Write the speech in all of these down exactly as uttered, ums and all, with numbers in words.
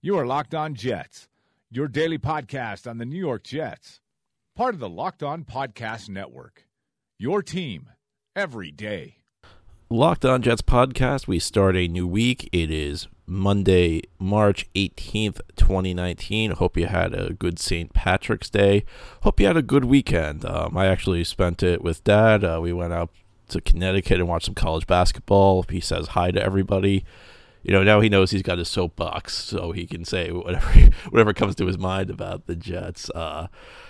You are Locked On Jets, your daily podcast on the New York Jets. Part of the Locked On Podcast Network, your team every day. Locked On Jets podcast, we start a new week. It is Monday, March eighteenth, twenty nineteen. Hope you had a good Saint Patrick's Day. Hope you had a good weekend. Um, I actually spent it with Dad. Uh, we went out to Connecticut and watched some college basketball. He says hi to everybody. You know, now he knows he's got his soapbox, so he can say whatever whatever comes to his mind about the Jets. Uh,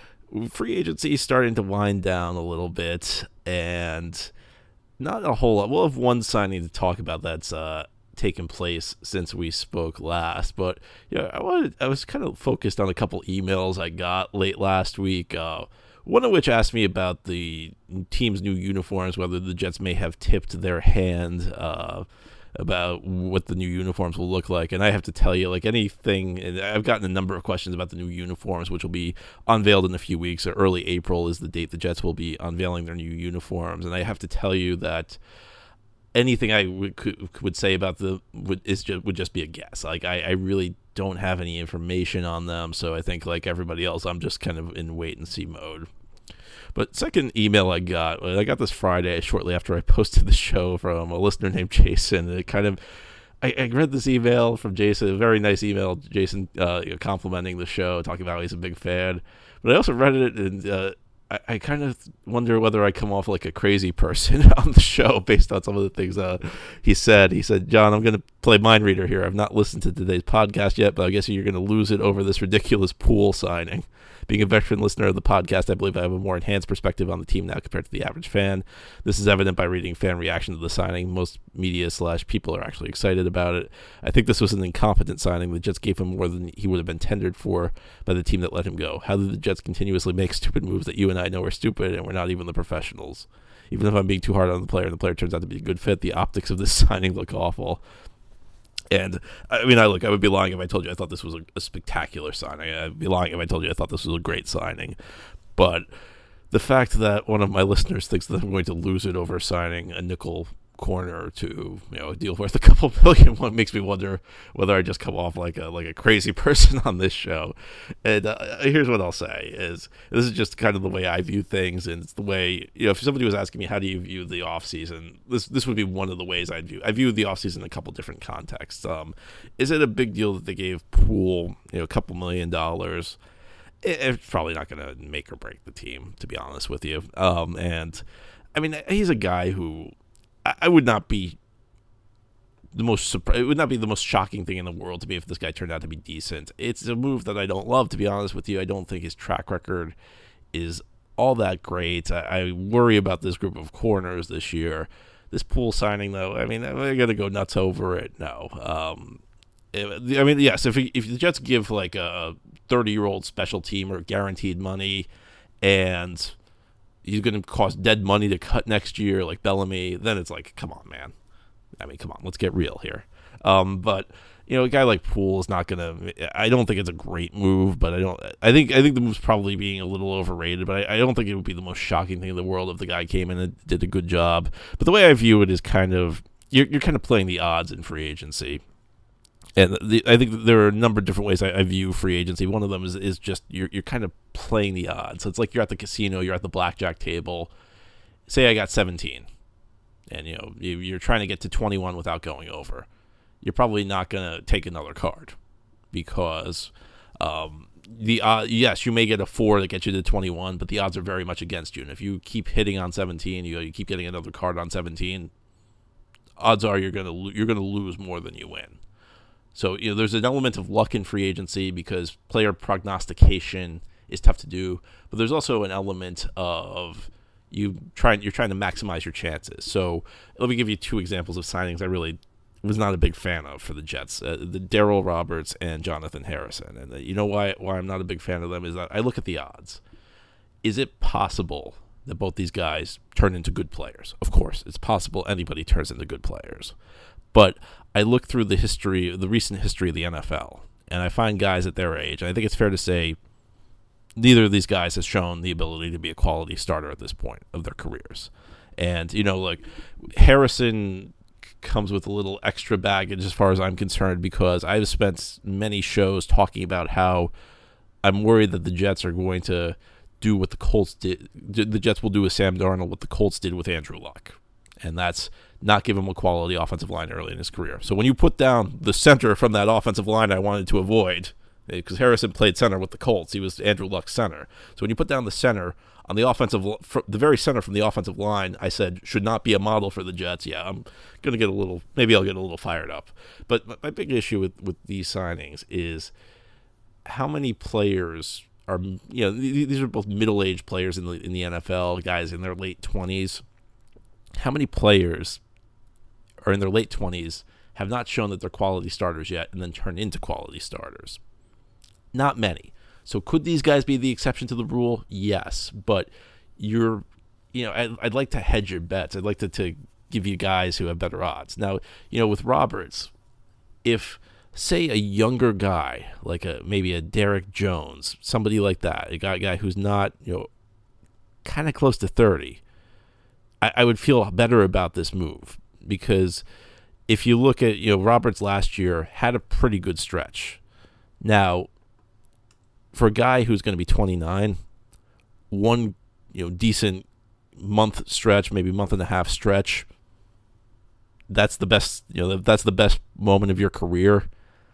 free agency is starting to wind down a little bit, and not a whole lot. We'll have one signing to talk about that's uh, taken place since we spoke last. But yeah, you know, I wanted, I was kind of focused on a couple emails I got late last week. Uh, one of which asked me about the team's new uniforms, whether the Jets may have tipped their hand uh, about what the new uniforms will look like. And I have to tell you, like anything, and I've gotten a number of questions about the new uniforms, which will be unveiled in a few weeks. Or early April is the date the Jets will be unveiling their new uniforms. And I have to tell you that anything I would, could, would say about the would is just, would just be a guess. Like I, I really don't have any information on them. So I think like everybody else, I'm just kind of in wait and see mode. But second email I got, I got this Friday shortly after I posted the show from a listener named Jason. And it kind of, I, I read this email from Jason, a very nice email, Jason uh, complimenting the show, talking about how he's a big fan. But I also read it and uh, I, I kind of wonder whether I come off like a crazy person on the show based on some of the things uh, he said. He said, John, I'm going to play mind reader here. I've not listened to today's podcast yet, but I guess you're going to lose it over this ridiculous Poole signing. Being a veteran listener of the podcast, I believe I have a more enhanced perspective on the team now compared to the average fan. This is evident by reading fan reaction to the signing. Most media slash people are actually excited about it. I think this was an incompetent signing. The Jets gave him more than he would have been tendered for by the team that let him go. How did the Jets continuously make stupid moves that you and I know are stupid and we're not even the professionals? Even if I'm being too hard on the player and the player turns out to be a good fit, the optics of this signing look awful. And, I mean, I look, I would be lying if I told you I thought this was a, a spectacular signing. I'd be lying if I told you I thought this was a great signing. But the fact that one of my listeners thinks that I'm going to lose it over signing a nickel corner to, you know, a deal worth a couple million, one makes me wonder whether I just come off like a like a crazy person on this show. And uh, here's what I'll say is this is just kind of the way I view things, and it's the way, you know, if somebody was asking me how do you view the offseason, this this would be one of the ways I'd view I view the offseason in a couple different contexts. Um, is it a big deal that they gave Poole, you know, a couple million dollars? It, it's probably not going to make or break the team, to be honest with you. Um, and I mean, he's a guy who I would not be the most surprised. It would not be the most shocking thing in the world to me if this guy turned out to be decent. It's a move that I don't love, to be honest with you. I don't think his track record is all that great. I, I worry about this group of corners this year. This Poole signing, though, I mean, I'm going to go nuts over it. No. Um, it, I mean, yes, if, if the Jets give like a thirty-year-old special teamer guaranteed money and he's going to cost dead money to cut next year, like Bellamy, then it's like, come on, man. I mean, come on, let's get real here. Um, but you know, a guy like Poole is not going to. I don't think it's a great move, but I don't. I think I think the move's probably being a little overrated. But I, I don't think it would be the most shocking thing in the world if the guy came in and did a good job. But the way I view it is kind of you're you're kind of playing the odds in free agency. And the, I think that there are a number of different ways I, I view free agency. One of them is, is just you're you're kind of playing the odds. So it's like you're at the casino, you're at the blackjack table. Say I got seventeen, and you know you, you're trying to get to twenty-one without going over. You're probably not going to take another card because um, the uh, yes, you may get a four that gets you to twenty-one, but the odds are very much against you. And if you keep hitting on seventeen, you you keep getting another card on seventeen, odds are you're gonna lo- you're gonna lose more than you win. So, you know, there's an element of luck in free agency because player prognostication is tough to do, but there's also an element of you trying you're trying to maximize your chances. So, let me give you two examples of signings I really was not a big fan of for the Jets: uh, the Daryl Roberts and Jonathan Harrison. And uh, you know why why I'm not a big fan of them is that I look at the odds. Is it possible that both these guys turn into good players? Of course, it's possible anybody turns into good players. But I look through the history, the recent history of the N F L, and I find guys at their age. And I think it's fair to say neither of these guys has shown the ability to be a quality starter at this point of their careers. And, you know, like Harrison comes with a little extra baggage as far as I'm concerned, because I've spent many shows talking about how I'm worried that the Jets are going to do what the Colts did. The Jets will do with Sam Darnold what the Colts did with Andrew Luck, and that's not give him a quality offensive line early in his career. So when you put down the center from that offensive line I wanted to avoid, because Harrison played center with the Colts, he was Andrew Luck's center. So when you put down the center on the offensive, the very center from the offensive line, I said should not be a model for the Jets. Yeah, I'm going to get a little, maybe I'll get a little fired up. But my big issue with, with these signings is how many players are, you know, these are both middle-aged players in the in the N F L, guys in their late twenties. How many players are in their late twenties, have not shown that they're quality starters yet, and then turn into quality starters? Not many. So could these guys be the exception to the rule? Yes, but you're, you know, I'd, I'd like to hedge your bets. I'd like to, to give you guys who have better odds. Now, you know, with Roberts, if, say, a younger guy, like a maybe a Derek Jones, somebody like that, a guy, guy who's not, you know, kind of close to thirty, I, I would feel better about this move, because if you look at, you know, Roberts last year had a pretty good stretch. Now, for a guy who's going to be twenty-nine, one, you know, decent month stretch, maybe month and a half stretch, that's the best, you know, that's the best moment of your career.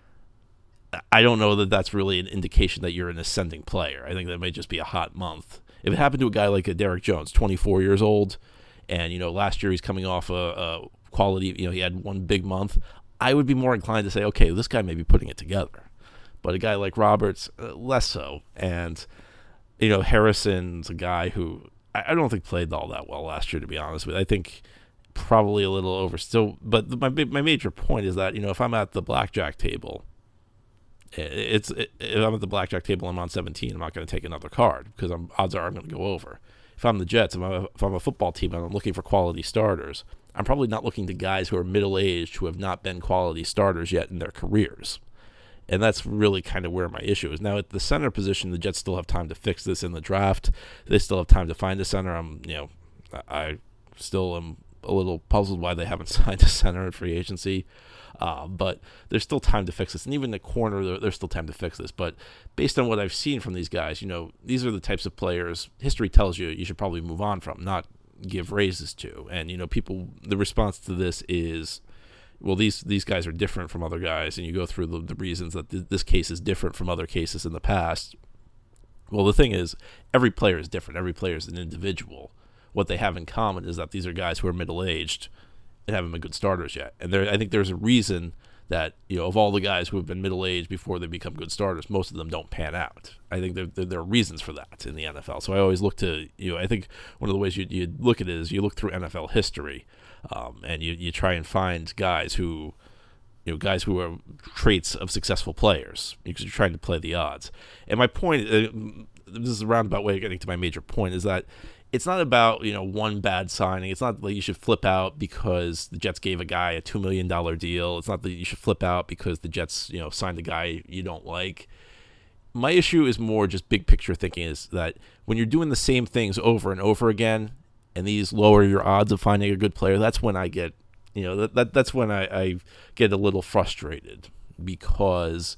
I don't know that that's really an indication that you're an ascending player. I think that may just be a hot month. If it happened to a guy like a Derek Jones, twenty-four years old, and, you know, last year he's coming off a, a quality, you know, he had one big month, I would be more inclined to say, okay, this guy may be putting it together. But a guy like Roberts, uh, less so. And, you know, Harrison's a guy who I, I don't think played all that well last year, to be honest with you. I think probably a little over still. But my my major point is that, you know, if I'm at the blackjack table, it's it, if I'm at the blackjack table, I'm on seventeen, I'm not going to take another card, because I'm, odds are I'm going to go over. If I'm the Jets, if I'm, a, if I'm a football team and I'm looking for quality starters, I'm probably not looking to guys who are middle-aged who have not been quality starters yet in their careers. And that's really kind of where my issue is. Now, at the center position, the Jets still have time to fix this in the draft. They still have time to find a center. I'm, you know, I still am a little puzzled why they haven't signed a center in free agency. Uh, but there's still time to fix this. And even the corner, there's still time to fix this. But based on what I've seen from these guys, you know, these are the types of players history tells you you should probably move on from, not give raises to. And, you know, people, the response to this is, well, these these guys are different from other guys, and you go through the, the reasons that th- this case is different from other cases in the past. Well, the thing is, every player is different. Every player is an individual. What they have in common is that these are guys who are middle-aged and haven't been good starters yet. And there, I think there's a reason that, you know, of all the guys who have been middle-aged before they become good starters, most of them don't pan out. I think there, there, there are reasons for that in the N F L. So I always look to, you know, I think one of the ways you you look at it is you look through N F L history. Um, and you, you try and find guys who, you know, guys who are traits of successful players, because you're trying to play the odds. And my point, uh, this is a roundabout way of getting to my major point, is that it's not about, you know, one bad signing. It's not that you should flip out because the Jets gave a guy a two million dollars deal. It's not that you should flip out because the Jets, you know, signed a guy you don't like. My issue is more just big picture thinking, is that when you're doing the same things over and over again, and these lower your odds of finding a good player, that's when I get, you know, that, that that's when I, I get a little frustrated, because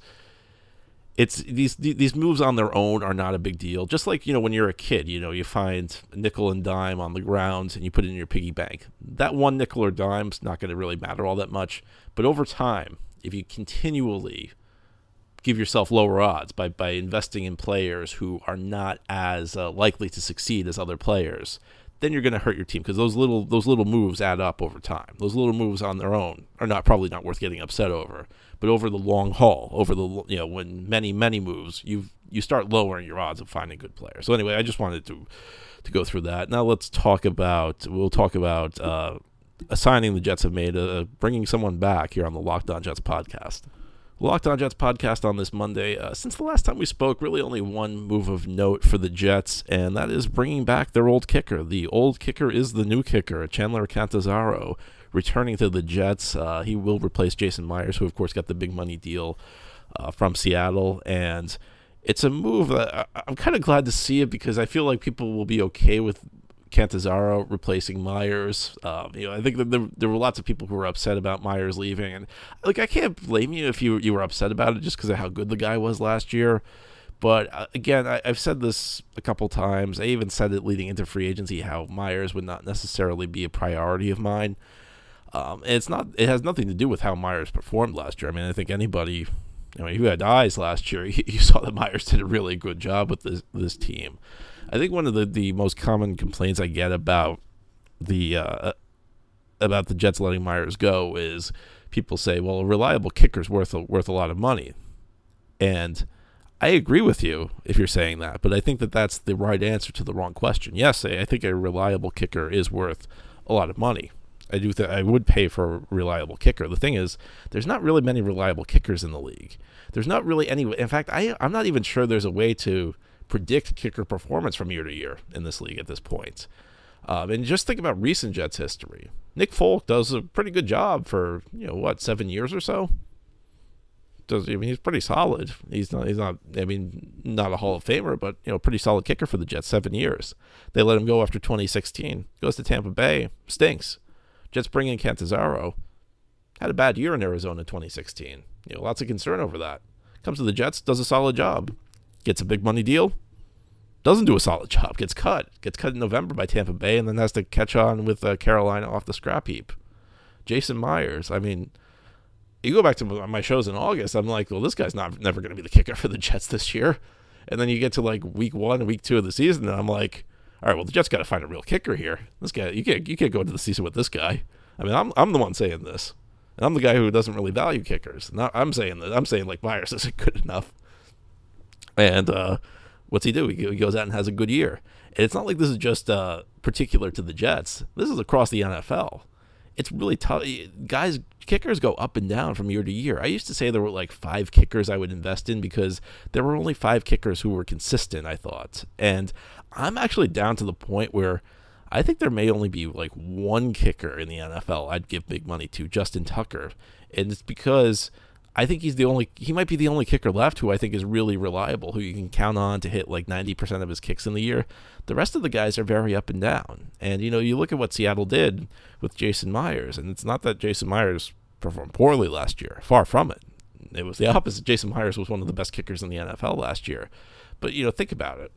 it's these these moves on their own are not a big deal. Just like, you know, when you're a kid, you know, you find a nickel and dime on the ground and you put it in your piggy bank. That one nickel or dime's not going to really matter all that much. But over time, if you continually give yourself lower odds by, by investing in players who are not as uh, likely to succeed as other players, then you're going to hurt your team, because those little those little moves add up over time. Those little moves on their own are not probably not worth getting upset over, but over the long haul, over the, you know, when many many moves, you you start lowering your odds of finding good players. So anyway, I just wanted to to go through that. Now let's talk about we'll talk about uh, a signing the Jets have made, uh, bringing someone back here on the Locked On Jets podcast. Locked On Jets podcast on this Monday. Uh, since the last time we spoke, really only one move of note for the Jets, and that is bringing back their old kicker. The old kicker is the new kicker, Chandler Catanzaro, returning to the Jets. Uh, he will replace Jason Myers, who, of course, got the big money deal uh, from Seattle, and it's a move that I, I'm kind of glad to see it, because I feel like people will be okay with Cantizaro replacing Myers. Um, you know, I think that there, there were lots of people who were upset about Myers leaving, and like I can't blame you if you you were upset about it just because of how good the guy was last year. But uh, again, I, I've said this a couple times. I even said it leading into free agency how Myers would not necessarily be a priority of mine. Um, and it's not. It has nothing to do with how Myers performed last year. I mean, I think anybody, you know, who had eyes last year, you, you saw that Myers did a really good job with this this team. I think one of the, the most common complaints I get about the uh, about the Jets letting Myers go is people say, "Well, a reliable kicker's worth a, worth a lot of money," and I agree with you if you're saying that, but I think that that's the right answer to the wrong question. Yes, I think a reliable kicker is worth a lot of money. I do think I would pay for a reliable kicker. The thing is, there's not really many reliable kickers in the league. There's not really any. In fact, I I'm not even sure there's a way to predict kicker performance from year to year in this league at this point. Um, and just think about recent Jets history. Nick Folk does a pretty good job for, you know, what, seven years or so? Does I mean he's pretty solid. He's not he's not I mean not a Hall of Famer, but you know, pretty solid kicker for the Jets, seven years. They let him go after twenty sixteen. Goes to Tampa Bay, stinks. Jets bring in Cantizaro. Had a bad year in Arizona in twenty sixteen. You know, lots of concern over that. Comes to the Jets, does a solid job. Gets a big money deal, doesn't do a solid job, gets cut. Gets cut in November by Tampa Bay, and then has to catch on with uh, Carolina off the scrap heap. Jason Myers, I mean, you go back to my shows in August, I'm like, well, this guy's not never going to be the kicker for the Jets this year. And then you get to like week one and week two of the season, and I'm like, all right, well, the Jets got to find a real kicker here. This guy, you can't you can't go into the season with this guy. I mean, I'm I'm the one saying this. And I'm the guy who doesn't really value kickers. Not, I'm saying that I'm saying like Myers isn't good enough. And uh, what's he do? He, he goes out and has a good year. And it's not like this is just uh, particular to the Jets. This is across the N F L. It's really tough. Guys, kickers go up and down from year to year. I used to say there were like five kickers I would invest in because there were only five kickers who were consistent, I thought. And I'm actually down to the point where I think there may only be like one kicker in the N F L I'd give big money to, Justin Tucker. And it's because I think he's the only, he might be the only kicker left who I think is really reliable, who you can count on to hit like ninety percent of his kicks in the year. The rest of the guys are very up and down. And, you know, you look at what Seattle did with Jason Myers, and it's not that Jason Myers performed poorly last year. Far from it. It was the opposite. Jason Myers was one of the best kickers in the N F L last year. But, you know, think about it.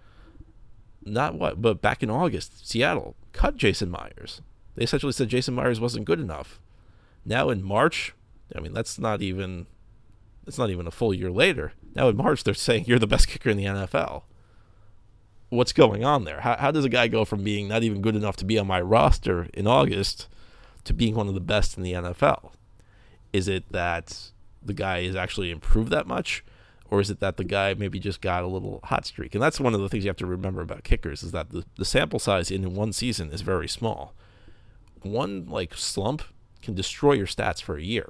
Not what, but back in August, Seattle cut Jason Myers. They essentially said Jason Myers wasn't good enough. Now in March, I mean, that's not even that's not even a full year later. Now in March, they're saying you're the best kicker in the N F L. What's going on there? How, how does a guy go from being not even good enough to be on my roster in August to being one of the best in the N F L? Is it that the guy has actually improved that much? Or is it that the guy maybe just got a little hot streak? And that's one of the things you have to remember about kickers is that the, the sample size in one season is very small. One, like, slump can destroy your stats for a year.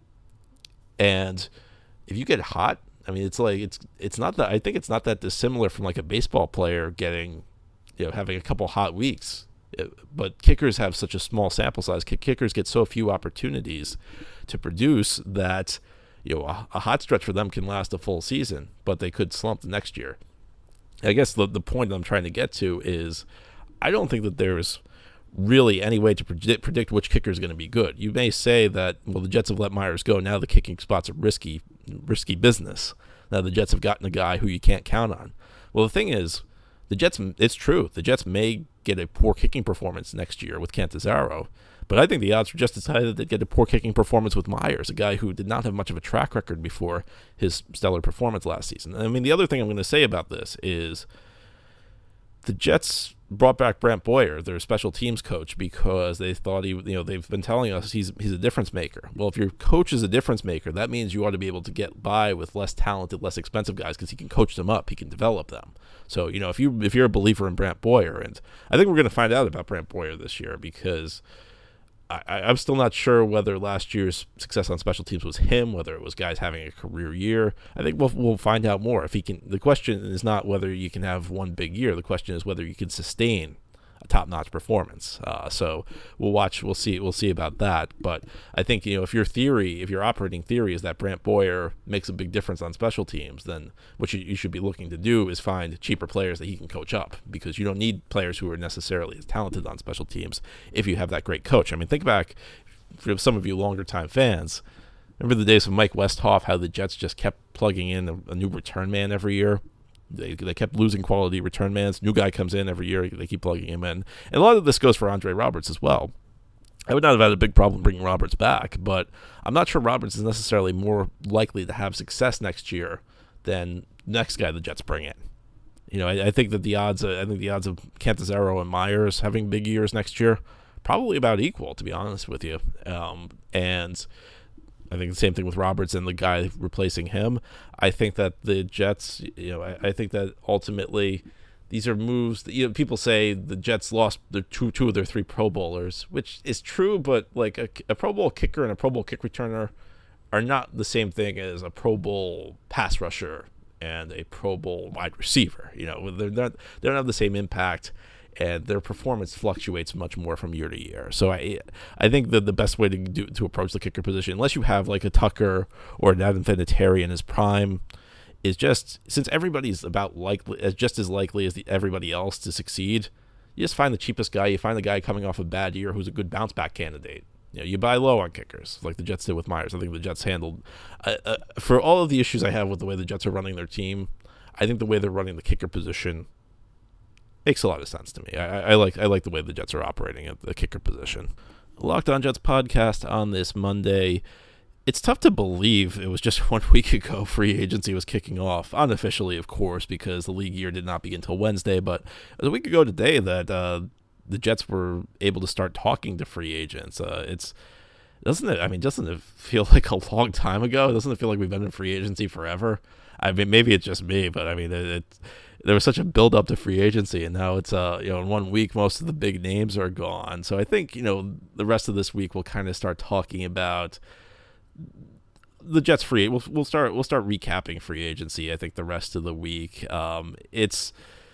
And if you get hot, I mean, it's like, it's it's not that, I think it's not that dissimilar from like a baseball player getting, you know, having a couple hot weeks. But kickers have such a small sample size. Kickers get so few opportunities to produce that, you know, a, a hot stretch for them can last a full season, but they could slump the next year. I guess the the point I'm trying to get to is I don't think that there's really any way to predict, predict which kicker is going to be good. You may say that, well, the Jets have let Myers go. Now the kicking spots are risky, risky business. Now the Jets have gotten a guy who you can't count on. Well, the thing is, the Jets, it's true, the Jets may get a poor kicking performance next year with Cantizaro, but I think the odds are just as high that they'd get a poor kicking performance with Myers, a guy who did not have much of a track record before his stellar performance last season. I mean, the other thing I'm going to say about this is the Jets brought back Brant Boyer, their special teams coach, because they thought he, you know, they've been telling us he's he's a difference maker. Well, if your coach is a difference maker, that means you ought to be able to get by with less talented, less expensive guys because he can coach them up, he can develop them. So, you know, if you if you're a believer in Brant Boyer, and I think we're going to find out about Brant Boyer this year because I, I'm still not sure whether last year's success on special teams was him, whether it was guys having a career year. I think we'll we'll find out more. If he can, the question is not whether you can have one big year. The question is whether you can sustain a top-notch performance. Uh, so we'll watch, we'll see, we'll see about that. But I think, you know, if your theory, if your operating theory is that Brant Boyer makes a big difference on special teams, then what you, you should be looking to do is find cheaper players that he can coach up, because you don't need players who are necessarily as talented on special teams if you have that great coach. I mean, think back, for some of you longer-time fans, remember the days of Mike Westhoff, how the Jets just kept plugging in a, a new return man every year? They they kept losing quality return mans. New guy comes in every year. They keep plugging him in. And a lot of this goes for Andre Roberts as well. I would not have had a big problem bringing Roberts back, but I'm not sure Roberts is necessarily more likely to have success next year than next guy the Jets bring in. You know, I, I think that the odds, of, I think the odds of Catanzaro and Myers having big years next year probably about equal, to be honest with you. Um, and I think the same thing with Roberts and the guy replacing him. I think that the Jets, you know, I, I think that ultimately these are moves that, you know, people say the Jets lost their two, two of their three Pro Bowlers, which is true, but like a, a Pro Bowl kicker and a Pro Bowl kick returner are not the same thing as a Pro Bowl pass rusher and a Pro Bowl wide receiver. You know, they're not, they don't have the same impact, and their performance fluctuates much more from year to year. So I I think that the best way to do to approach the kicker position, unless you have like a Tucker or an Adam Vinatieri in his prime, is just, since everybody's about likely as just as likely as the, everybody else to succeed, you just find the cheapest guy. You find the guy coming off a bad year who's a good bounce back candidate. You know, you buy low on kickers, like the Jets did with Myers. I think the Jets handled uh, uh, for all of the issues I have with the way the Jets are running their team. I think the way they're running the kicker position makes a lot of sense to me. I, I like I like the way the Jets are operating at the kicker position. Locked On Jets podcast on this Monday. It's tough to believe it was just one week ago free agency was kicking off, unofficially, of course, because the league year did not begin until Wednesday. But it was a week ago today that uh, the Jets were able to start talking to free agents. Uh, it's doesn't it? I mean, doesn't it feel like a long time ago? Doesn't it feel like we've been in free agency forever? I mean, maybe it's just me, but I mean, it. it there was such a build up to free agency, and now it's uh you know in one week most of the big names are gone. So I think, you know, the rest of this week we'll kind of start talking about the Jets free. We'll we'll start we'll start recapping free agency. I think the rest of the week. Um, it's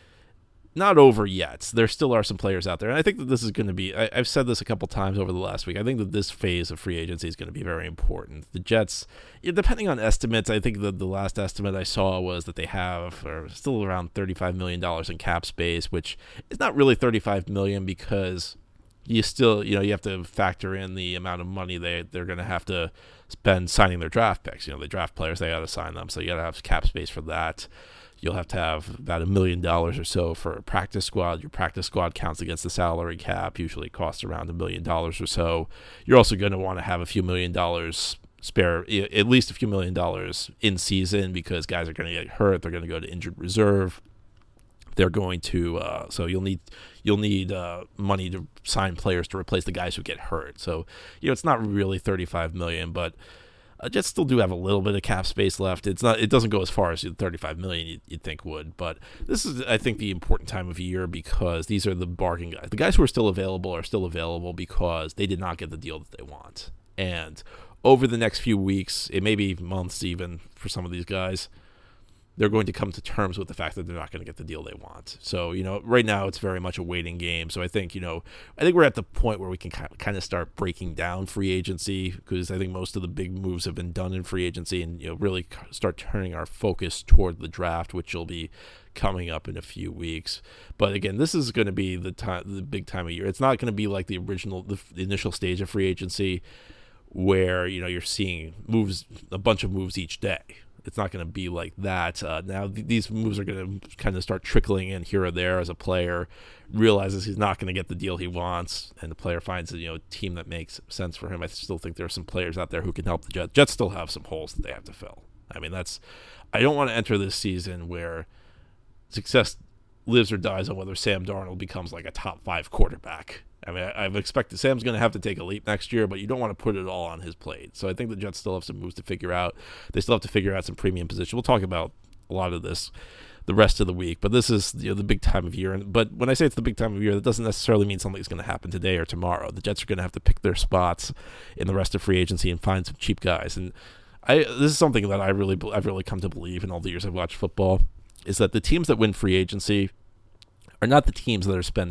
not over yet. There still are some players out there, and I think that this is going to be. I, I've said this a couple times over the last week. I think that this phase of free agency is going to be very important. The Jets, depending on estimates, I think that the last estimate I saw was that they have are still around thirty-five million dollars in cap space, which is not really thirty-five million dollars because you still, you know, you have to factor in the amount of money they they're going to have to spend signing their draft picks. You know, they draft players, they got to sign them, so you got to have cap space for that. You'll have to have about a million dollars or so for a practice squad. Your practice squad counts against the salary cap, usually costs around a million dollars or so. You're also going to want to have a few million dollars spare, at least a few million dollars in season, because guys are going to get hurt. They're going to go to injured reserve. They're going to, uh, so you'll need you'll need uh, money to sign players to replace the guys who get hurt. So, you know, it's not really thirty-five million dollars, but Uh, Jets still do have a little bit of cap space left. It's not. It doesn't go as far as the thirty-five million dollars you'd, you'd think would. But this is, I think, the important time of year, because these are the bargain guys. The guys who are still available are still available because they did not get the deal that they want. And over the next few weeks, it may be months even for some of these guys, they're going to come to terms with the fact that they're not going to get the deal they want. So, you know, right now it's very much a waiting game. So I think, you know, I think we're at the point where we can kind of start breaking down free agency, because I think most of the big moves have been done in free agency, and, you know, really start turning our focus toward the draft, which will be coming up in a few weeks. But again, this is going to be the time, the big time of year. It's not going to be like the original, the initial stage of free agency where, you know, you're seeing moves, a bunch of moves each day. It's not going to be like that. Uh, now, th- these moves are going to kind of start trickling in here or there as a player realizes he's not going to get the deal he wants, and the player finds a, you know, team that makes sense for him. I still think there are some players out there who can help the Jets. Jets still have some holes that they have to fill. I mean, that's. I don't want to enter this season where success lives or dies on whether Sam Darnold becomes like a top five quarterback. I mean, I, I've expected Sam's going to have to take a leap next year, but you don't want to put it all on his plate. So I think the Jets still have some moves to figure out. They still have to figure out some premium position. We'll talk about a lot of this the rest of the week, but this is, you know, the big time of year. And but when I say it's the big time of year, that doesn't necessarily mean something's going to happen today or tomorrow. The Jets are going to have to pick their spots in the rest of free agency and find some cheap guys. And I this is something that I really I've really come to believe in all the years I've watched football, is that the teams that win free agency are not the teams that are spending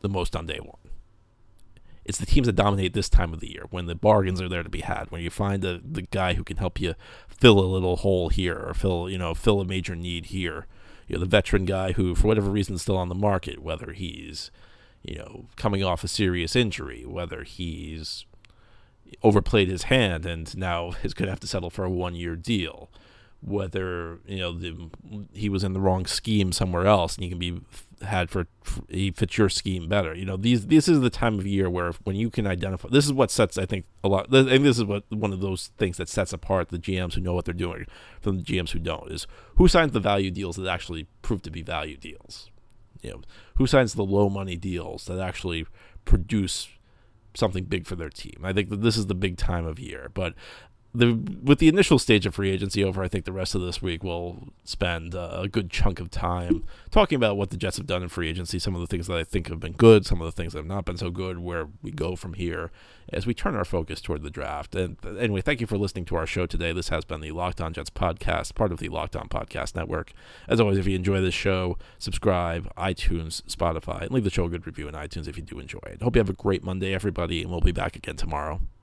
the most on day one. It's the teams that dominate this time of the year, when the bargains are there to be had, when you find the, the guy who can help you fill a little hole here, or fill you know fill a major need here. You know, the veteran guy who, for whatever reason, is still on the market, whether he's you know coming off a serious injury, whether he's overplayed his hand and now is going to have to settle for a one-year deal, whether you know the, he was in the wrong scheme somewhere else and he can be had for he fits your scheme better. You know, these this is the time of year where when you can identify, this is what sets I think a lot, and this is what one of those things that sets apart the G Ms who know what they're doing from the G Ms who don't, is who signs the value deals that actually prove to be value deals. You know, who signs the low money deals that actually produce something big for their team. I think that this is the big time of year, but The, with the initial stage of free agency over, I think the rest of this week we'll spend uh, a good chunk of time talking about what the Jets have done in free agency, some of the things that I think have been good, some of the things that have not been so good, where we go from here as we turn our focus toward the draft. And anyway, thank you for listening to our show today. This has been the Locked On Jets podcast, part of the Locked On Podcast Network. As always, if you enjoy this show, subscribe, iTunes, Spotify, and leave the show a good review in iTunes if you do enjoy it. Hope you have a great Monday, everybody, and we'll be back again tomorrow.